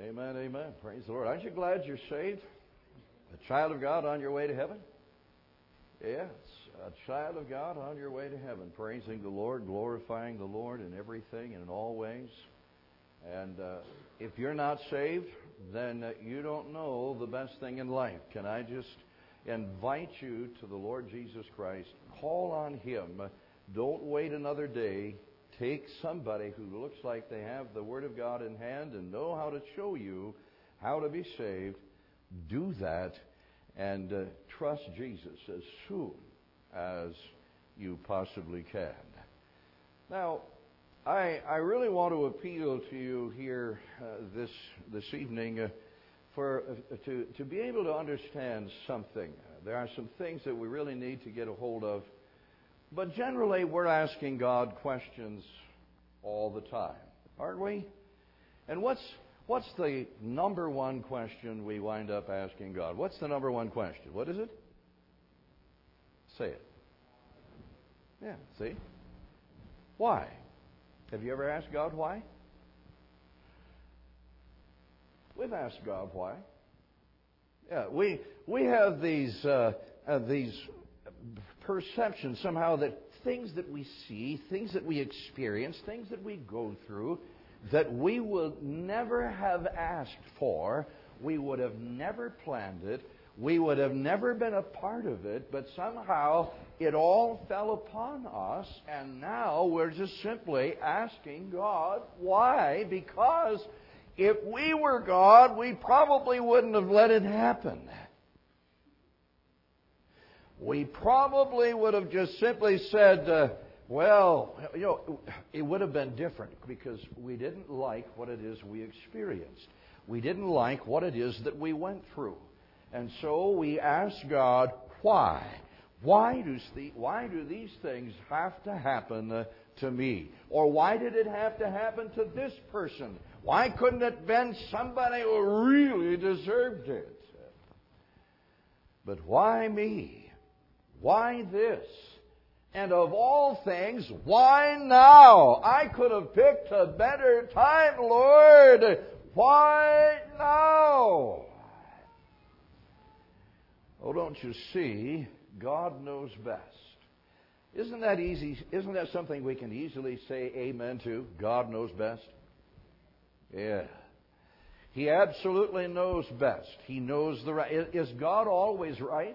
Amen, amen. Praise the Lord. Aren't you glad you're saved? A child of God on your way to heaven? Yes, a child of God on your way to heaven, praising the Lord, glorifying the Lord in everything and in all ways. And if you're not saved, then you don't know the best thing in life. Can I just invite you to the Lord Jesus Christ? Call on Him. Don't wait another day. Take somebody who looks like they have the Word of God in hand and know how to show you how to be saved. Do that and trust Jesus as soon as you possibly can. Now, I really want to appeal to you here this evening to be able to understand something. There are some things that we really need to get a hold of. But generally, we're asking God questions all the time, aren't we? And what's the number one question we wind up asking God? What's the number one question? What is it? Say it. Yeah, see? Why? Have you ever asked God why? We've asked God why. Yeah, we have these perceptions somehow that things that we see, things that we experience, things that we go through, that we would never have asked for, we would have never planned it, we would have never been a part of it, but somehow it all fell upon us, and now we're just simply asking God why, because if we were God, we probably wouldn't have let it happen. We probably would have just simply said, it would have been different because we didn't like what it is we experienced. We didn't like what it is that we went through. And so we asked God, why? Why do these things have to happen to me? Or why did it have to happen to this person? Why couldn't it have been somebody who really deserved it? But why me? Why this? And of all things, why now? I could have picked a better time, Lord. Why now? Oh, don't you see? God knows best. Isn't that easy? Isn't that something we can easily say amen to? God knows best. Yeah. He absolutely knows best. He knows the right. Is God always right?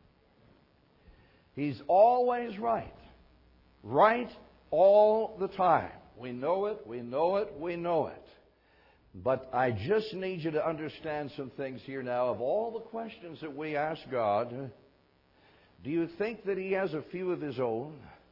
He's always right. Right all the time. We know it, we know it, we know it. But I just need you to understand some things here now. Of all the questions that we ask God, do you think that He has a few of His own?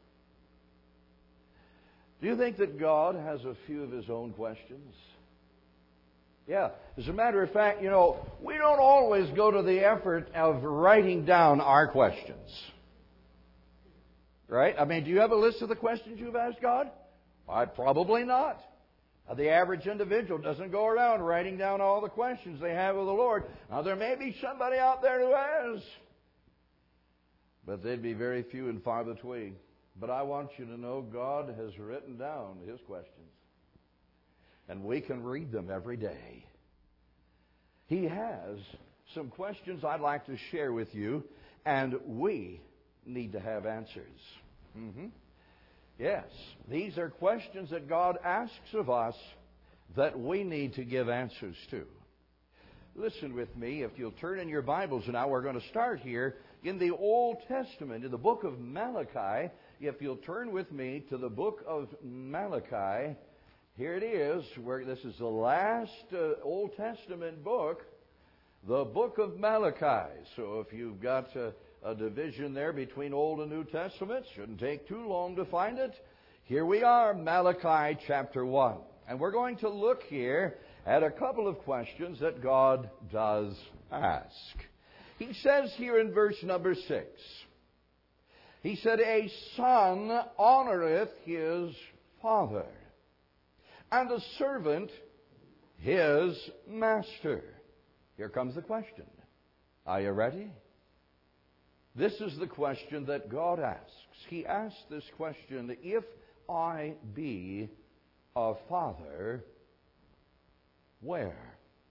Do you think that God has a few of His own questions? Yeah. As a matter of fact, we don't always go to the effort of writing down our questions. Right? I mean, do you have a list of the questions you've asked God? Probably not. The average individual doesn't go around writing down all the questions they have of the Lord. Now, there may be somebody out there who has, but they'd be very few and far between. But I want you to know God has written down His questions, and we can read them every day. He has some questions I'd like to share with you, and we need to have answers. Yes, these are questions that God asks of us that we need to give answers to. Listen with me, if you'll turn in your Bibles now, we're going to start here in the Old Testament, in the book of Malachi. If you'll turn with me to the book of Malachi, here it is, where this is the last Old Testament book, the book of Malachi. So if you've got a division there between Old and New Testaments, shouldn't take too long to find it. Here we are, Malachi chapter 1. And we're going to look here at a couple of questions that God does ask. He says here in verse number 6, He said, "A son honoreth his father, and a servant his master." Here comes the question. Are you ready? This is the question that God asks. He asks this question, if I be a father, where?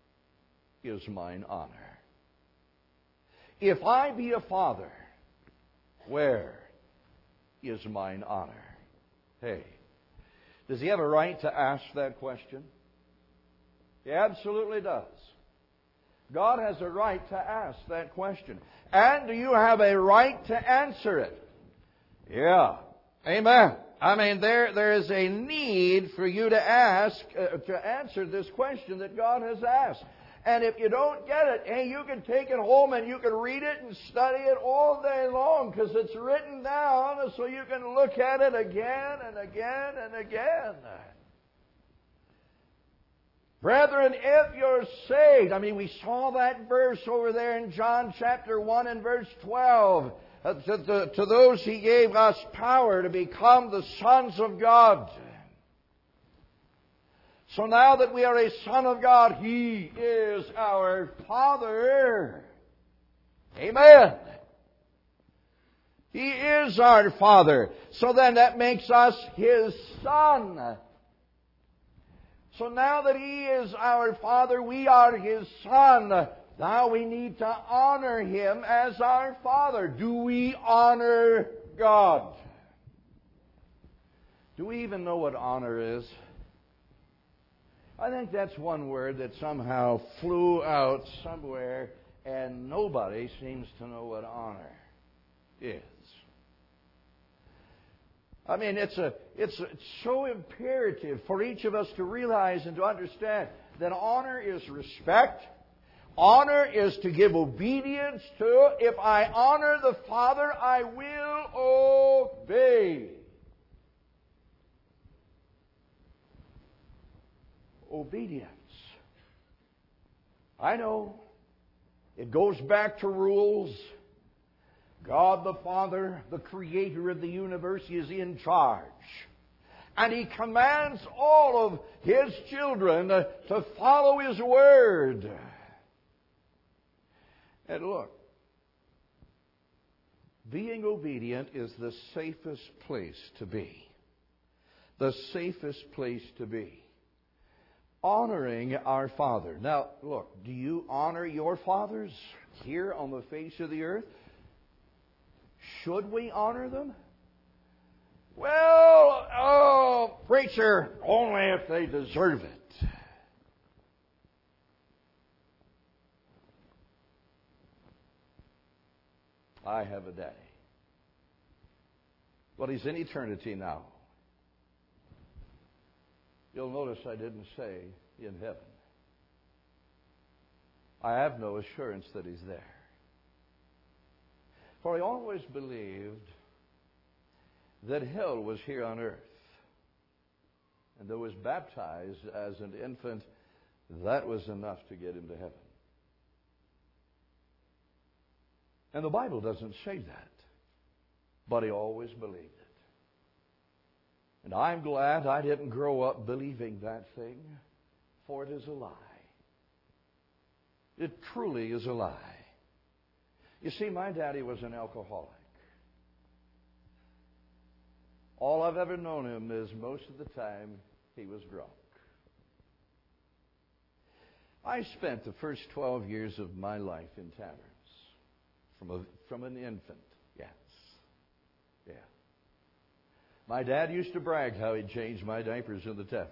is mine honor? If I be a father, where is mine honor? Hey, does he have a right to ask that question? He absolutely does. God has a right to ask that question. And do you have a right to answer it? Yeah. Amen. I mean, there is a need for you to answer this question that God has asked. And if you don't get it, hey, you can take it home and you can read it and study it all day long because it's written down so you can look at it again and again and again. Brethren, if you're saved, I mean, we saw that verse over there in John chapter 1 and verse 12. To those He gave us power to become the sons of God. So now that we are a son of God, He is our Father. Amen. He is our Father. So then that makes us His son. So now that He is our Father, we are His son. Now we need to honor Him as our Father. Do we honor God? Do we even know what honor is? I think that's one word that somehow flew out somewhere and nobody seems to know what honor is. I mean, it's so imperative for each of us to realize and to understand that honor is respect. Honor is to give obedience to. If I honor the Father, I will obey. Obedience. I know it goes back to rules. God the Father, the Creator of the universe, is in charge. And He commands all of His children to follow His Word. And look, being obedient is the safest place to be. The safest place to be. Honoring our Father. Now, look, do you honor your fathers here on the face of the earth? Should we honor them? Well, preacher, only if they deserve it. I have a daddy. Well, he's in eternity now. You'll notice I didn't say in heaven. I have no assurance that He's there. For I always believed that hell was here on earth. And though I was baptized as an infant, that was enough to get into heaven. And the Bible doesn't say that. But I always believed it. And I'm glad I didn't grow up believing that thing, for it is a lie. It truly is a lie. You see, my daddy was an alcoholic. All I've ever known him is most of the time he was drunk. I spent the first 12 years of my life in taverns, from an infant. Yes. Yeah. My dad used to brag how he'd changed my diapers in the taverns.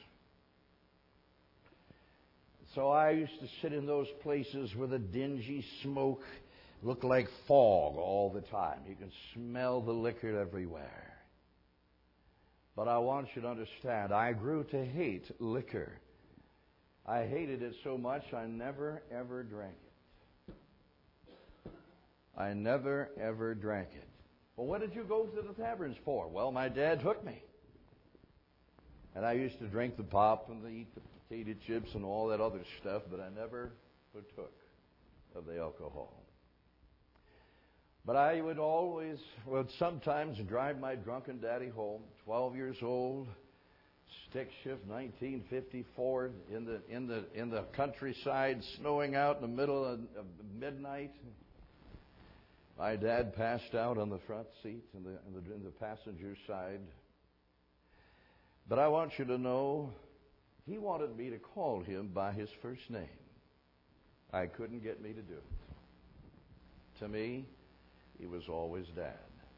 So I used to sit in those places where the dingy smoke looked like fog all the time. You can smell the liquor everywhere. But I want you to understand, I grew to hate liquor. I hated it so much I never, ever drank it. I never, ever drank it. Well, what did you go to the taverns for? Well, my dad took me. And I used to drink the pop and eat the potato chips and all that other stuff, but I never partook of the alcohol. But I would sometimes drive my drunken daddy home, 12 years old, stick shift, 1954, in the countryside, snowing out in the middle of midnight. My dad passed out on the front seat in the passenger side. But I want you to know, he wanted me to call him by his first name. I couldn't get me to do it. To me, he was always Dad.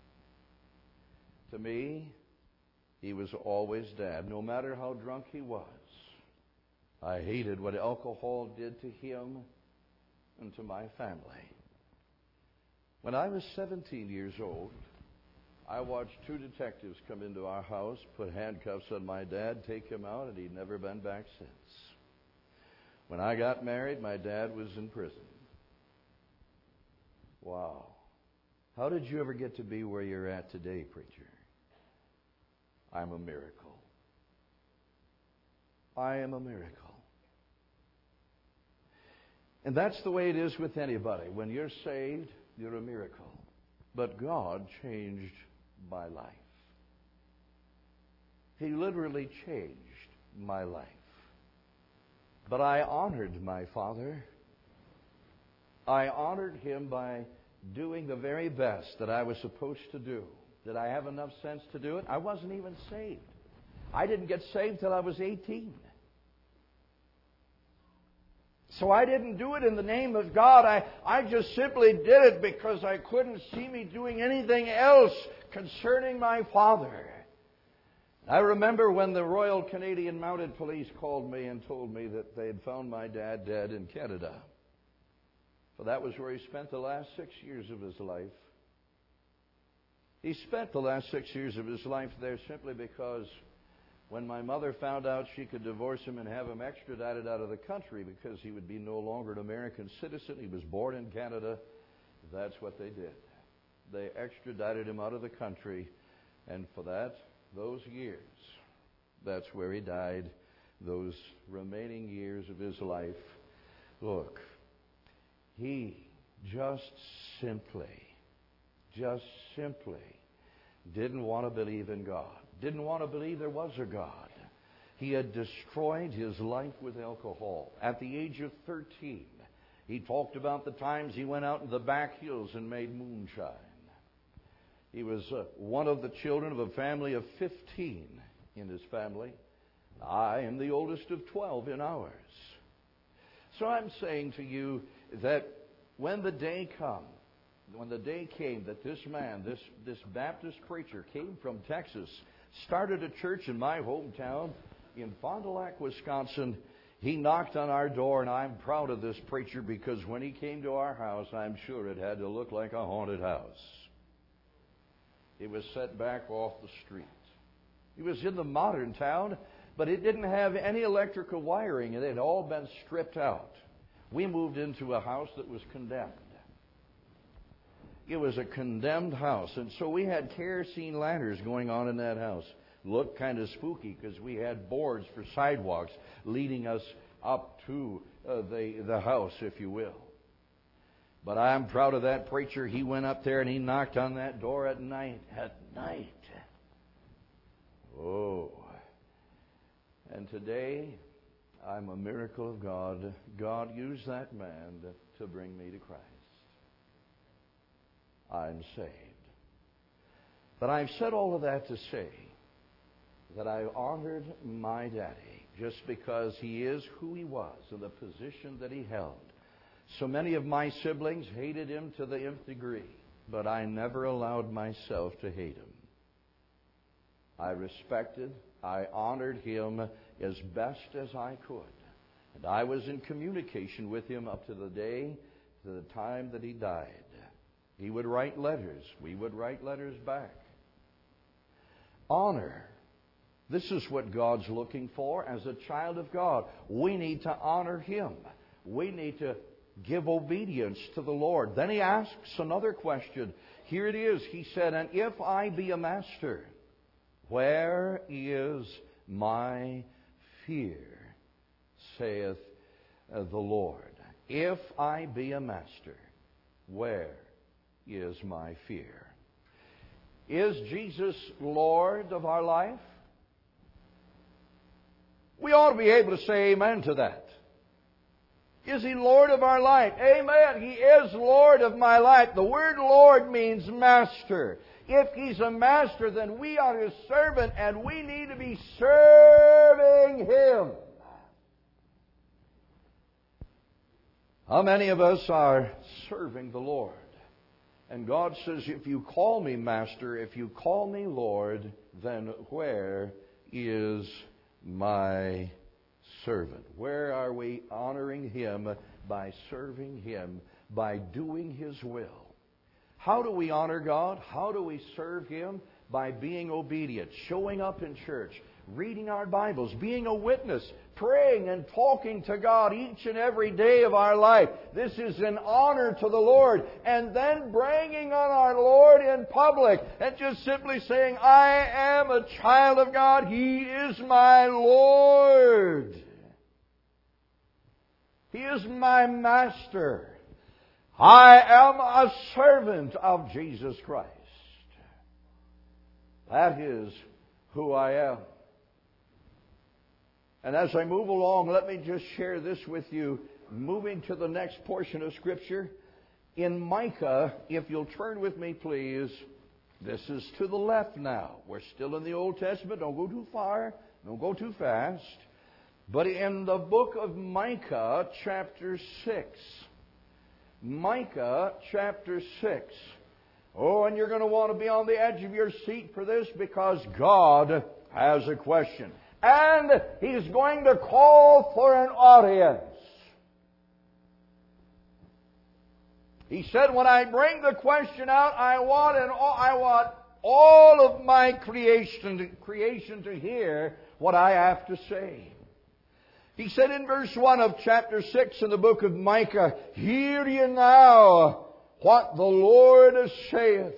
To me, he was always Dad, no matter how drunk he was. I hated what alcohol did to him and to my family. When I was 17 years old, I watched two detectives come into our house, put handcuffs on my dad, take him out, and he'd never been back since. When I got married, my dad was in prison. Wow. How did you ever get to be where you're at today, preacher? I'm a miracle. I am a miracle. And that's the way it is with anybody. When you're saved, you're a miracle. But God changed my life. He literally changed my life. But I honored my father. I honored him by doing the very best that I was supposed to do. Did I have enough sense to do it? I wasn't even saved. I didn't get saved till I was 18. So I didn't do it in the name of God. I just simply did it because I couldn't see me doing anything else concerning my father. I remember when the Royal Canadian Mounted Police called me and told me that they had found my dad dead in Canada. For that was where he spent the last 6 years of his life. He spent the last 6 years of his life there simply because when my mother found out she could divorce him and have him extradited out of the country because he would be no longer an American citizen, he was born in Canada, that's what they did. They extradited him out of the country, and for those years, that's where he died, those remaining years of his life. Look, he just simply didn't want to believe in God. Didn't want to believe there was a God. He had destroyed his life with alcohol. At the age of 13, he talked about the times he went out in the back hills and made moonshine. He was one of the children of a family of 15 in his family. I am the oldest of 12 in ours. So I'm saying to you that when the day came that this man, this Baptist preacher came from Texas, started a church in my hometown in Fond du Lac, Wisconsin, he knocked on our door, and I'm proud of this preacher because when he came to our house, I'm sure it had to look like a haunted house. It was set back off the street. It was in the modern town, but it didn't have any electrical wiring. It had all been stripped out. We moved into a house that was condemned. It was a condemned house, and so we had kerosene lanterns going on in that house. Looked kind of spooky because we had boards for sidewalks leading us up to the house, if you will. But I'm proud of that preacher. He went up there and he knocked on that door at night. At night. Oh. And today, I'm a miracle of God. God used that man to bring me to Christ. I'm saved. But I've said all of that to say that I honored my daddy just because he is who he was and the position that he held. So many of my siblings hated him to the nth degree, but I never allowed myself to hate him. I respected, I honored him as best as I could. And I was in communication with him up to the time that he died. He would write letters. We would write letters back. Honor. This is what God's looking for as a child of God. We need to honor him. We need to give obedience to the Lord. Then he asks another question. Here it is. He said, "And if I be a master, where is my fear, saith the Lord." If I be a master, where is my fear? Is Jesus Lord of our life? We ought to be able to say amen to that. Is He Lord of our life? Amen. He is Lord of my life. The word Lord means master. If He's a master, then we are His servant, and we need to be serving Him. How many of us are serving the Lord? And God says, if you call me Master, if you call me Lord, then where is my servant? Where are we honoring Him by serving Him, by doing His will? How do we honor God? How do we serve Him? By being obedient, showing up in church, reading our Bibles, being a witness, praying and talking to God each and every day of our life. This is an honor to the Lord. And then bragging on our Lord in public and just simply saying, I am a child of God. He is my Lord. He is my Master. I am a servant of Jesus Christ. That is who I am. And as I move along, let me just share this with you. Moving to the next portion of Scripture. In Micah, if you'll turn with me, please. This is to the left now. We're still in the Old Testament. Don't go too far. Don't go too fast. But in the book of Micah, chapter 6. Micah, chapter 6. Oh, and you're going to want to be on the edge of your seat for this because God has a question. And He's going to call for an audience. He said, when I bring the question out, I want all of my creation to hear what I have to say. He said in verse 1 of chapter 6 in the book of Micah, hear ye now what the Lord saith.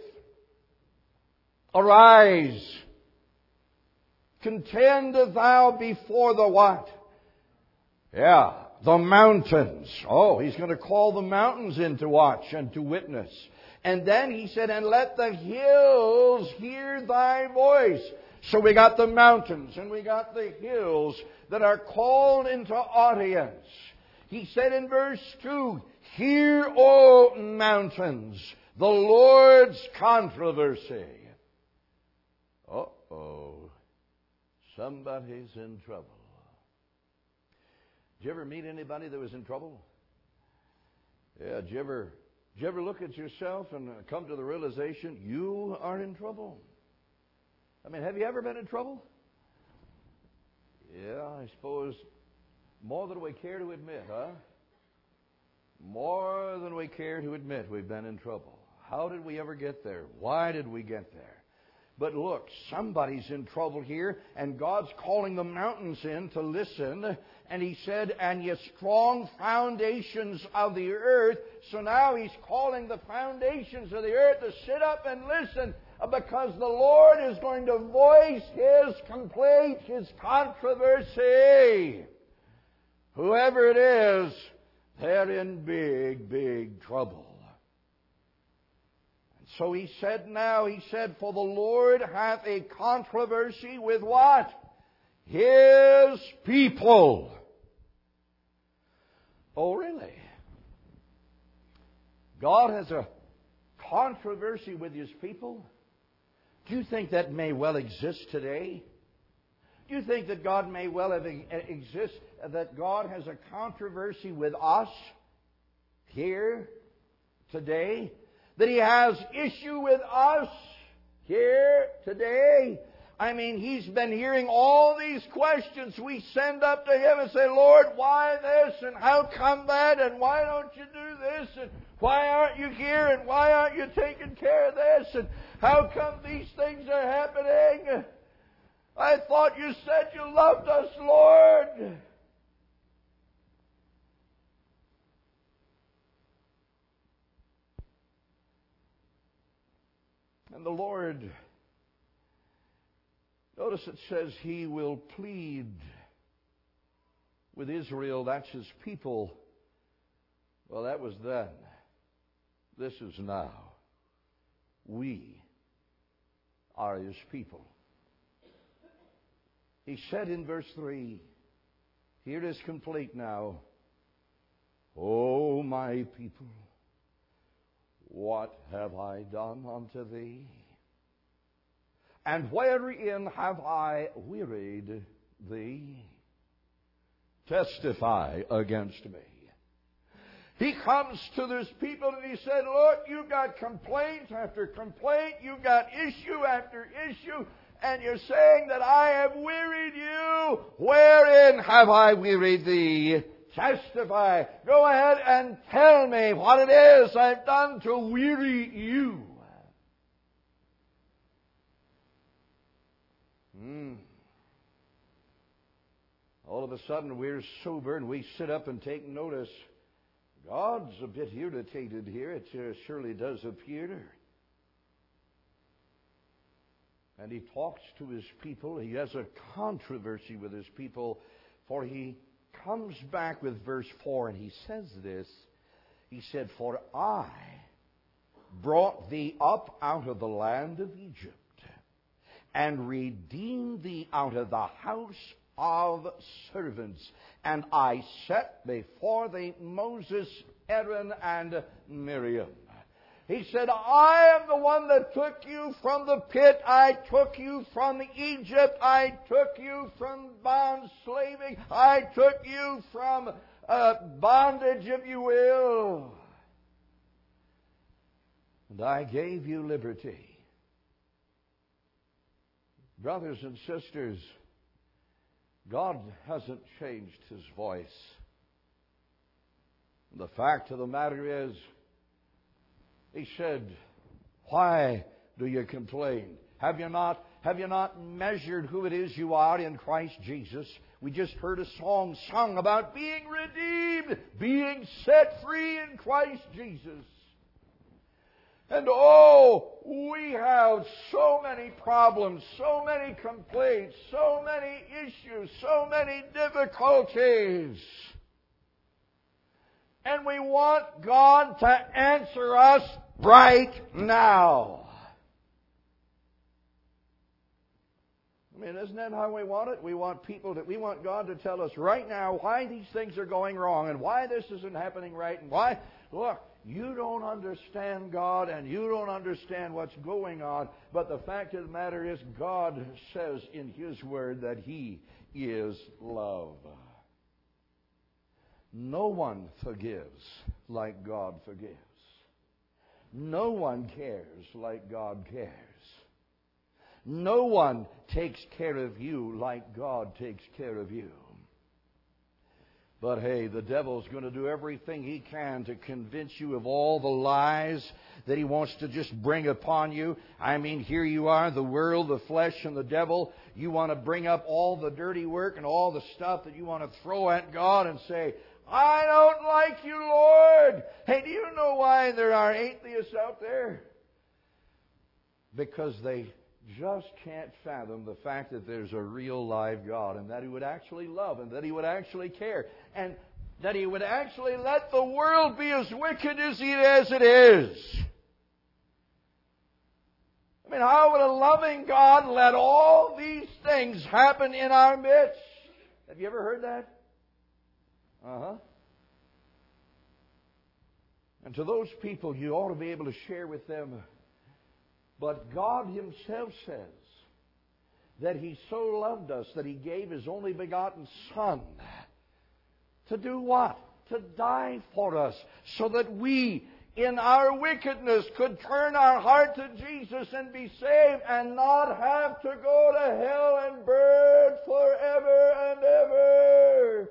Arise, contend thou before the what? The mountains. Oh, He's going to call the mountains in to watch and to witness. And then He said, and let the hills hear thy voice. So we got the mountains and we got the hills that are called into audience. He said in verse 2, hear, O mountains, the Lord's controversy. Uh-oh. Somebody's in trouble. Did you ever meet anybody that was in trouble? Yeah, did you ever look at yourself and come to the realization you are in trouble? I mean, have you ever been in trouble? Yeah, I suppose more than we care to admit, huh? More than we care to admit we've been in trouble. How did we ever get there? Why did we get there? But look, somebody's in trouble here, and God's calling the mountains in to listen. And He said, and ye strong foundations of the earth. So now He's calling the foundations of the earth to sit up and listen, because the Lord is going to voice His complaint, His controversy. Whoever it is, they're in big, big trouble. So He said, for the Lord hath a controversy with what? His people. Oh, really? God has a controversy with His people? Do you think that may well exist today? Do you think that God may well exist, that God has a controversy with us here today? That He has issue with us here today? I mean, He's been hearing all these questions. We send up to Him and say, Lord, why this? And how come that? And why don't you do this? And why aren't you here? And why aren't you taking care of this? And how come these things are happening? I thought you said you loved us, Lord. And the Lord, notice it says He will plead with Israel. That's His people. Well, that was then. This is now. We are His people. He said in verse 3, here it is complete now. O my people, what have I done unto thee? And wherein have I wearied thee? Testify against me. He comes to these people and he said, Lord, you've got complaint after complaint. You've got issue after issue. And you're saying that I have wearied you. Wherein have I wearied thee? Testify. Go ahead and tell me what it is I've done to weary you. All of a sudden we're sober and we sit up and take notice. God's a bit irritated here. It surely does appear. And he talks to his people. He has a controversy with his people. For he comes back with verse 4 and he says this. He said, For I brought thee up out of the land of Egypt and redeemed thee out of the house of servants. And I set before thee Moses, Aaron, and Miriam. He said, I am the one that took you from the pit. I took you from Egypt. I took you from bond slaving. I took you from bondage, if you will. And I gave you liberty. Brothers and sisters, God hasn't changed His voice. The fact of the matter is, He said, why do you complain? Have you not measured who it is you are in Christ Jesus? We just heard a song sung about being redeemed, being set free in Christ Jesus. And oh, we have so many problems, so many complaints, so many issues, so many difficulties. And we want God to answer us right now. I mean, isn't that how we want it? We want God to tell us right now why these things are going wrong and why this isn't happening right and why. Look, you don't understand God and you don't understand what's going on, but the fact of the matter is God says in His Word that He is love. No one forgives like God forgives. No one cares like God cares. No one takes care of you like God takes care of you. But hey, the devil's going to do everything he can to convince you of all the lies that he wants to just bring upon you. I mean, here you are, the world, the flesh, and the devil. You want to bring up all the dirty work and all the stuff that you want to throw at God and say, I don't like you, Lord. Hey, do you know why there are atheists out there? Because they just can't fathom the fact that there's a real live God and that He would actually love and that He would actually care and that He would actually let the world be as wicked as it is. I mean, how would a loving God let all these things happen in our midst? Have you ever heard that? And to those people, you ought to be able to share with them. But God Himself says that He so loved us that He gave His only begotten Son. To do what? To die for us. So that we, in our wickedness, could turn our heart to Jesus and be saved and not have to go to hell and burn forever and ever.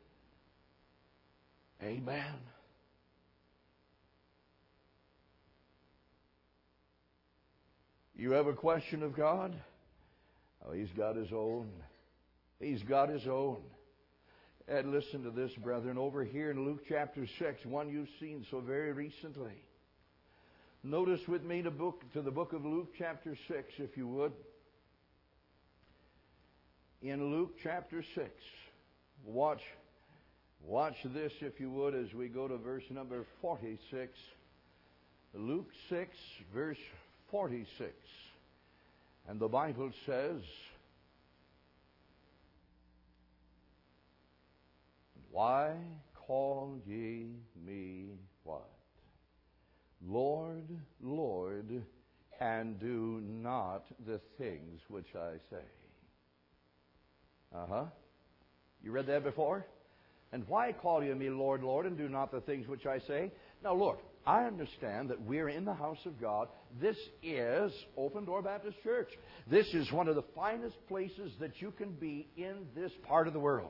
Amen. You have a question of God? Oh, He's got His own. He's got His own. And listen to this, brethren, over here in Luke chapter 6, one you've seen so very recently. Notice with me to the book of Luke chapter 6, if you would. In Luke chapter 6, watch this, if you would, as we go to verse number 46. Luke 6, verse 46. And the Bible says, why call ye me what? Lord, Lord, and do not the things which I say. You read that before? And why call you me Lord, Lord, and do not the things which I say? Now look, I understand that we're in the house of God. This is Open Door Baptist Church. This is one of the finest places that you can be in this part of the world.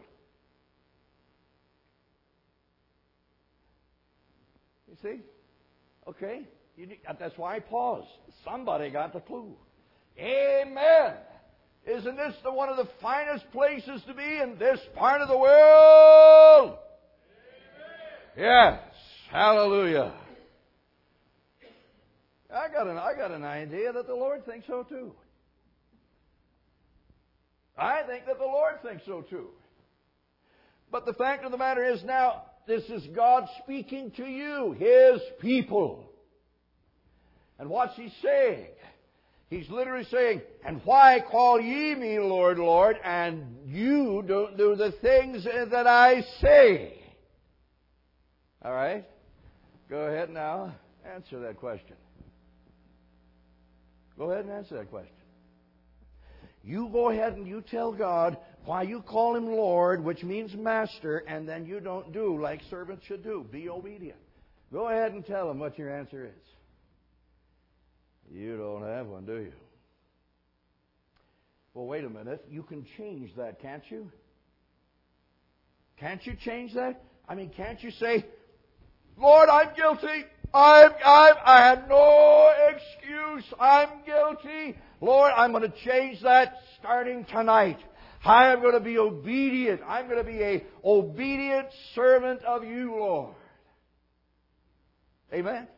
You see? Okay? That's why I paused. Somebody got the clue. Amen! Isn't this one of the finest places to be in this part of the world? Amen. Yes. Hallelujah. I got an idea that the Lord thinks so too. I think that the Lord thinks so too. But the fact of the matter is now, this is God speaking to you, His people. And what's He saying? He's literally saying, and why call ye me Lord, Lord, and you don't do the things that I say? All right? Go ahead now. Answer that question. Go ahead and answer that question. You go ahead and you tell God why you call Him Lord, which means master, and then you don't do like servants should do. Be obedient. Go ahead and tell Him what your answer is. You don't have one, do you? Well, wait a minute. You can change that, can't you? Can't you change that? I mean, can't you say, Lord, I'm guilty. I had no excuse. I'm guilty. Lord, I'm going to change that starting tonight. I am going to be obedient. I'm going to be an obedient servant of you, Lord. Amen?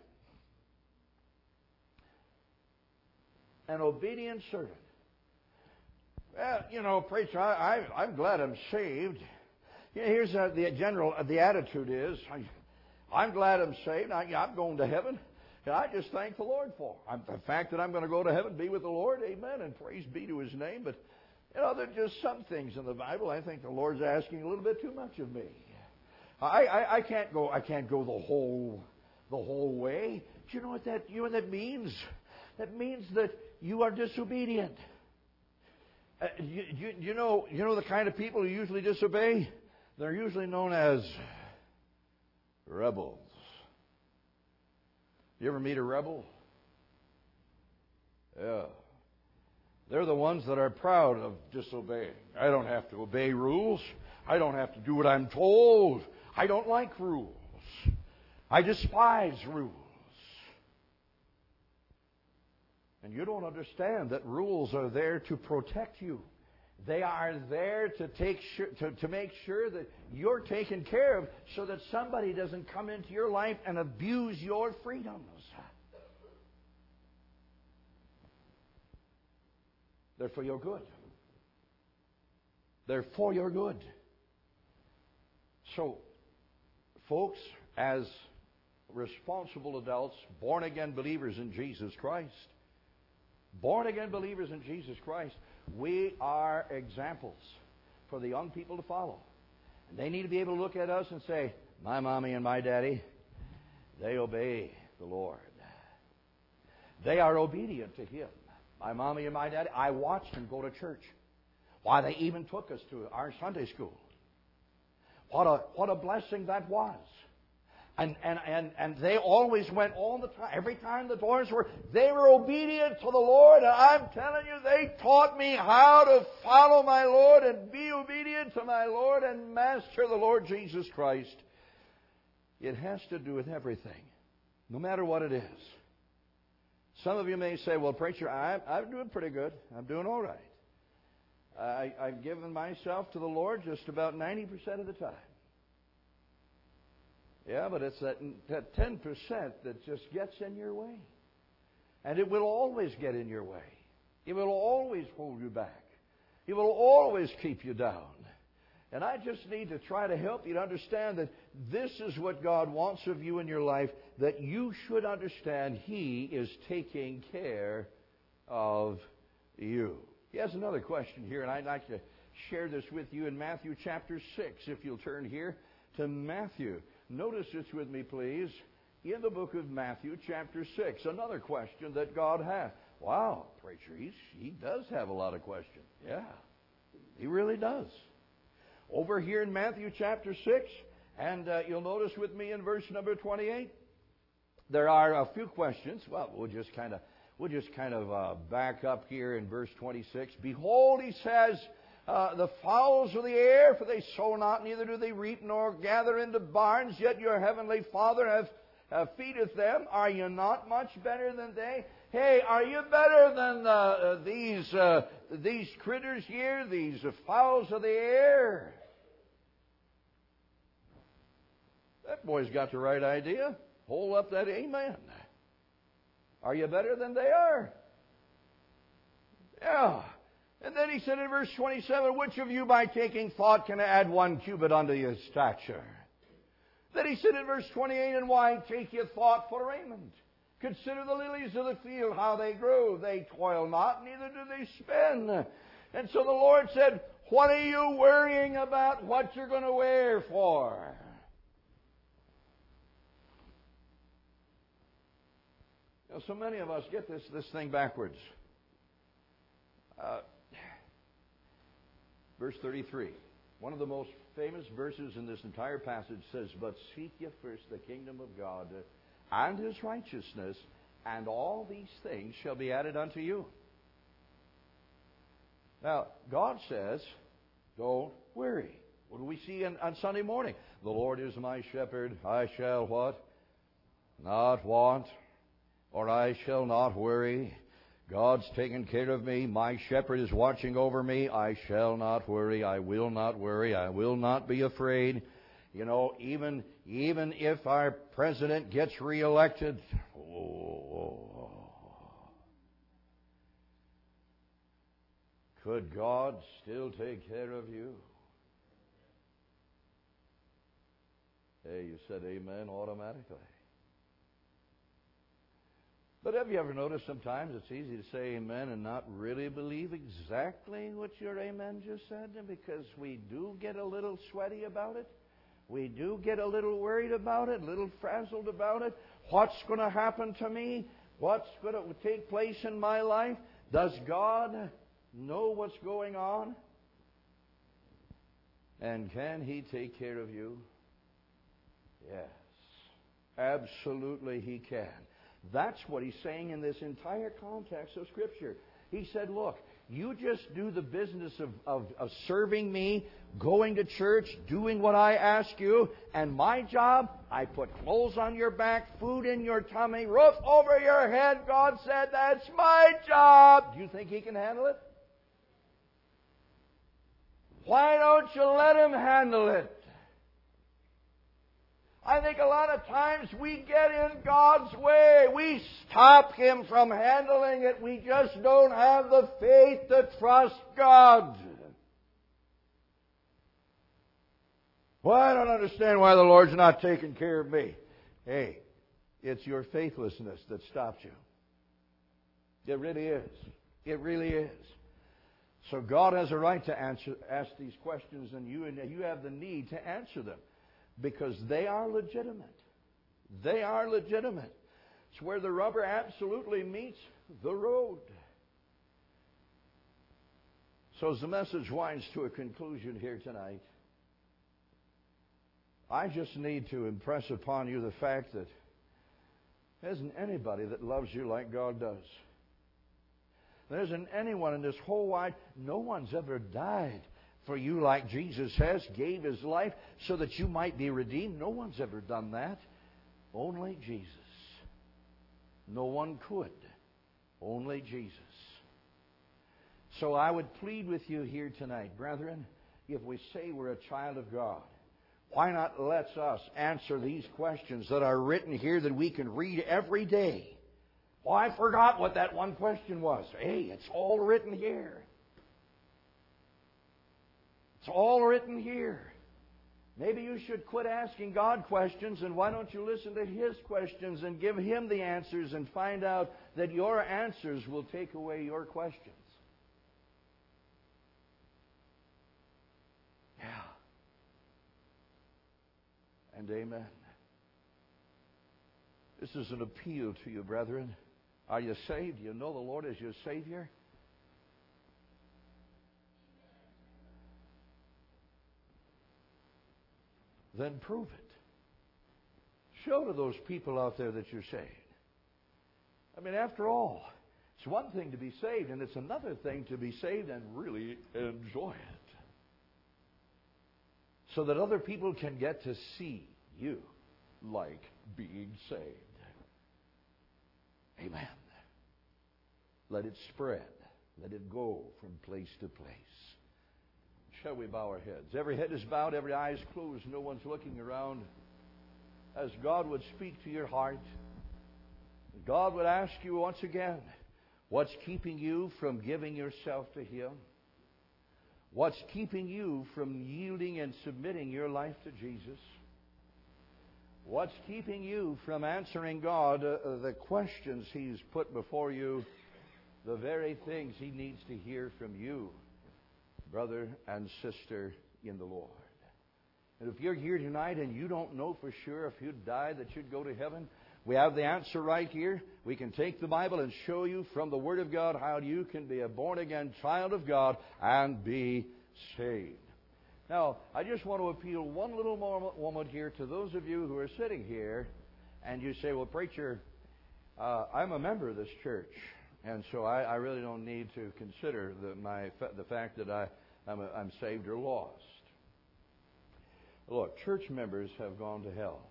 An obedient servant. Well, preacher, I'm glad I'm saved. Here's the attitude is, I'm glad I'm saved. I'm going to heaven. And I just thank the Lord for it. The fact that I'm going to go to heaven, be with the Lord, amen, and praise be to His name. But, there are just some things in the Bible I think the Lord's asking a little bit too much of me. I can't go the whole way. Do you know what that means? That means that you are disobedient. You know the kind of people who usually disobey? They're usually known as rebels. You ever meet a rebel? Yeah. They're the ones that are proud of disobeying. I don't have to obey rules. I don't have to do what I'm told. I don't like rules. I despise rules. And you don't understand that rules are there to protect you. They are there to make sure that you're taken care of so that somebody doesn't come into your life and abuse your freedoms. They're for your good. They're for your good. So, folks, as responsible adults, born-again believers in Jesus Christ, we are examples for the young people to follow. And they need to be able to look at us and say, my mommy and my daddy, they obey the Lord. They are obedient to Him. My mommy and my daddy, I watched them go to church. Why, they even took us to our Sunday school. What a blessing that was. And they always went all the time. Every time the doors were, they were obedient to the Lord. And I'm telling you, they taught me how to follow my Lord and be obedient to my Lord and Master, the Lord Jesus Christ. It has to do with everything, no matter what it is. Some of you may say, well, preacher, I'm doing pretty good. I'm doing all right. I've given myself to the Lord just about 90% of the time. Yeah, but it's that 10% that just gets in your way. And it will always get in your way. It will always hold you back. It will always keep you down. And I just need to try to help you to understand that this is what God wants of you in your life, that you should understand He is taking care of you. He has another question here, and I'd like to share this with you in Matthew chapter 6, if you'll turn here to Matthew. Notice this with me, please. In the book of Matthew chapter 6, another question that God has. Wow, preacher, he does have a lot of questions. Yeah, He really does. Over here in Matthew chapter 6, and you'll notice with me in verse number 28, there are a few questions. Well, we'll just kind of back up here in verse 26. Behold, he says, the fowls of the air, for they sow not, neither do they reap, nor gather into barns, yet your heavenly Father feedeth them. Are you not much better than they? Hey, are you better than these critters here, these fowls of the air? That boy's got the right idea. Hold up that amen. Are you better than they are? Yeah. And then he said in verse 27, which of you by taking thought can add 1 cubit unto his stature? Then he said in verse 28, and why take ye thought for raiment? Consider the lilies of the field, how they grow. They toil not, neither do they spin. And so the Lord said, what are you worrying about what you're going to wear for? You know, so many of us get this thing backwards. Verse 33, one of the most famous verses in this entire passage says, but seek ye first the kingdom of God and His righteousness, and all these things shall be added unto you. Now, God says, don't worry. What do we see on Sunday morning? The Lord is my shepherd, I shall what? Not want, or I shall not worry. God's taken care of me. My shepherd is watching over me. I shall not worry. I will not worry. I will not be afraid. You know, even if our president gets reelected, could God still take care of you? Hey, you said amen automatically. But have you ever noticed sometimes it's easy to say amen and not really believe exactly what your amen just said? Because we do get a little sweaty about it. We do get a little worried about it, a little frazzled about it. What's going to happen to me? What's going to take place in my life? Does God know what's going on? And can He take care of you? Yes. Absolutely He can. That's what He's saying in this entire context of Scripture. He said, look, you just do the business of serving me, going to church, doing what I ask you, and my job, I put clothes on your back, food in your tummy, roof over your head. God said, that's my job. Do you think He can handle it? Why don't you let Him handle it? I think a lot of times we get in God's way. We stop Him from handling it. We just don't have the faith to trust God. Well, I don't understand why the Lord's not taking care of me. Hey, it's your faithlessness that stops you. It really is. It really is. So God has a right to ask these questions, and you have the need to answer them. Because they are legitimate. They are legitimate. It's where the rubber absolutely meets the road. So as the message winds to a conclusion here tonight, I just need to impress upon you the fact that there isn't anybody that loves you like God does. There isn't anyone in this whole wide, no one's ever died for you like Jesus has, gave His life so that you might be redeemed. No one's ever done that. Only Jesus. No one could. Only Jesus. So I would plead with you here tonight, brethren, if we say we're a child of God, why not let us answer these questions that are written here that we can read every day? Well, I forgot what that one question was. Hey, it's all written here. It's all written here. Maybe you should quit asking God questions, and why don't you listen to His questions and give Him the answers and find out that your answers will take away your questions. Yeah. And amen. This is an appeal to you, brethren. Are you saved? Do you know the Lord as your Savior? then prove it. Show to those people out there that you're saved. I mean, after all, it's one thing to be saved, and it's another thing to be saved and really enjoy it. So that other people can get to see you like being saved. Amen. Let it spread. Let it go from place to place. Shall we bow our heads? Every head is bowed, every eye is closed, no one's looking around. As God would speak to your heart, God would ask you once again, what's keeping you from giving yourself to Him? What's keeping you from yielding and submitting your life to Jesus? What's keeping you from answering God the questions He's put before you, the very things He needs to hear from you, brother and sister in the Lord? And if you're here tonight and you don't know for sure if you'd die that you'd go to heaven, we have the answer right here. We can take the Bible and show you from the Word of God how you can be a born-again child of God and be saved. Now, I just want to appeal one little moment here to those of you who are sitting here and you say, well, preacher, I'm a member of this church, and so I really don't need to consider the fact that I'm saved or lost. Look, church members have gone to hell.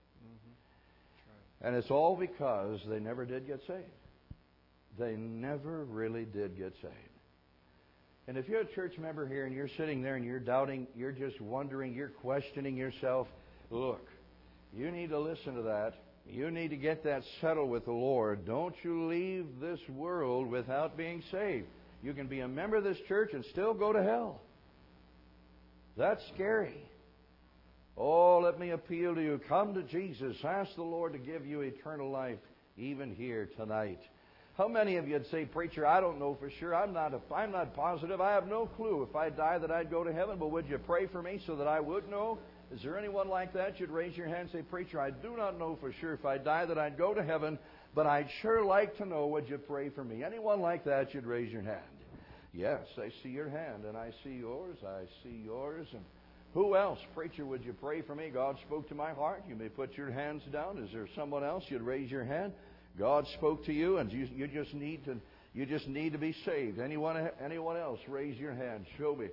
And it's all because they never did get saved. They never really did get saved. And if you're a church member here and you're sitting there and you're doubting, you're just wondering, you're questioning yourself, look, you need to listen to that. You need to get that settled with the Lord. Don't you leave this world without being saved. You can be a member of this church and still go to hell. That's scary. Oh, let me appeal to you. Come to Jesus. Ask the Lord to give you eternal life, even here tonight. How many of you would say, preacher, I don't know for sure. I'm not positive. I have no clue if I die that I'd go to heaven, but would you pray for me so that I would know? Is there anyone like that? You'd raise your hand and say, preacher, I do not know for sure if I die that I'd go to heaven, but I'd sure like to know. Would you pray for me? Anyone like that? You'd raise your hand. Yes, I see your hand, and I see yours. I see yours, and who else? Preacher, would you pray for me? God spoke to my heart. You may put your hands down. Is there someone else? You'd raise your hand. God spoke to you, and you just need to be saved. Anyone else? Raise your hand.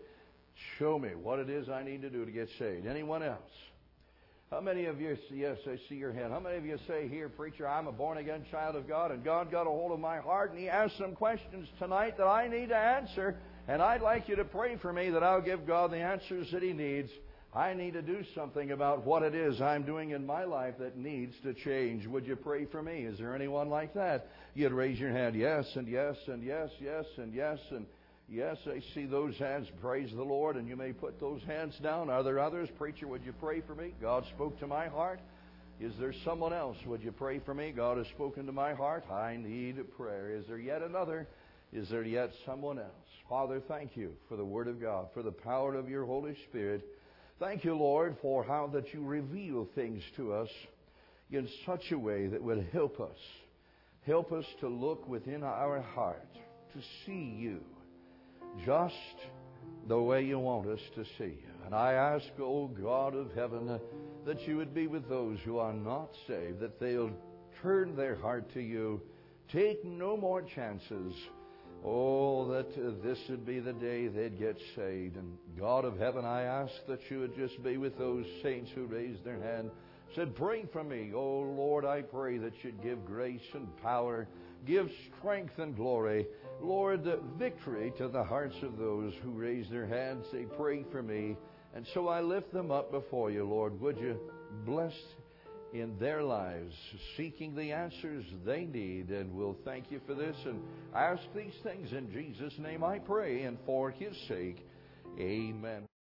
Show me what it is I need to do to get saved. Anyone else? How many of you? Yes, I see your hand. How many of you say here, preacher, I'm a born-again child of God, and God got a hold of my heart, and He asked some questions tonight that I need to answer. And I'd like you to pray for me that I'll give God the answers that He needs. I need to do something about what it is I'm doing in my life that needs to change. Would you pray for me? Is there anyone like that? You'd raise your hand. Yes, and yes, and yes, yes, and yes, and yes. I see those hands. Praise the Lord. And you may put those hands down. Are there others? Preacher, would you pray for me? God spoke to my heart. Is there someone else? Would you pray for me? God has spoken to my heart. I need prayer. Is there yet another? Is there yet someone else? Father, thank you for the Word of God, for the power of your Holy Spirit. Thank you, Lord, for how that you reveal things to us in such a way that would help us. Help us to look within our heart, to see you just the way you want us to see you. And I ask, O God of heaven, that you would be with those who are not saved, that they'll turn their heart to you, take no more chances. Oh, that this would be the day they'd get saved. And God of heaven, I ask that you would just be with those saints who raised their hand, said, pray for me. Oh, Lord, I pray that you'd give grace and power, give strength and glory. Lord, victory to the hearts of those who raise their hands, say, pray for me. And so I lift them up before you, Lord. Would you bless in their lives, seeking the answers they need. And we'll thank you for this and ask these things in Jesus' name I pray, and for His sake, amen.